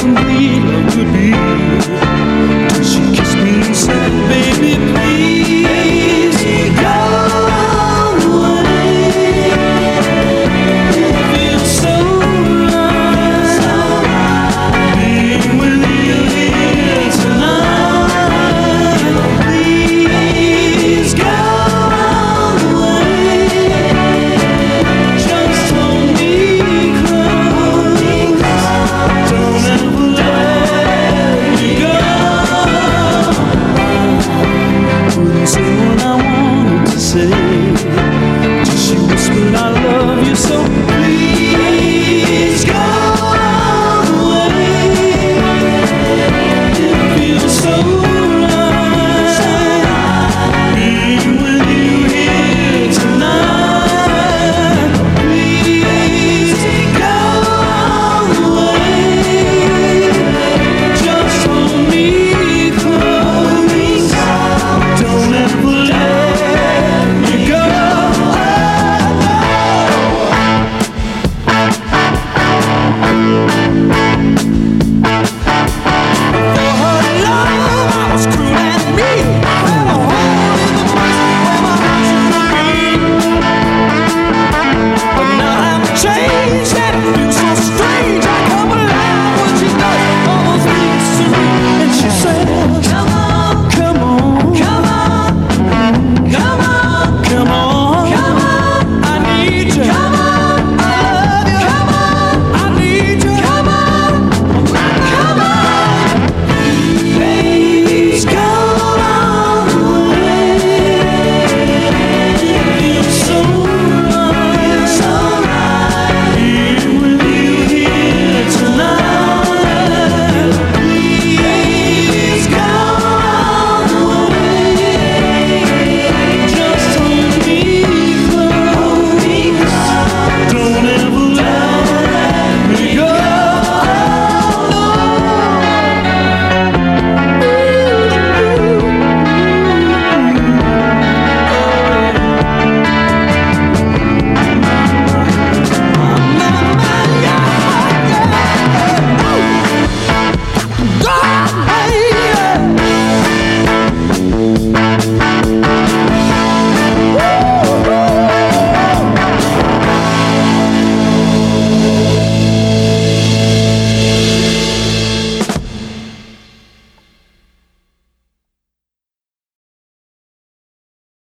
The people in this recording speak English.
complete love could be. Till she kissed me and said, baby, please go away. It feels so right being with you here tonight. Please go away. Just hold me close. Don't ever let me go. Couldn't say what I wanted to say. Just she whispered, I love you, so please go away. It feels so right being with you here tonight. Please go away. Just hold me close. Don't ever let me go. Oh,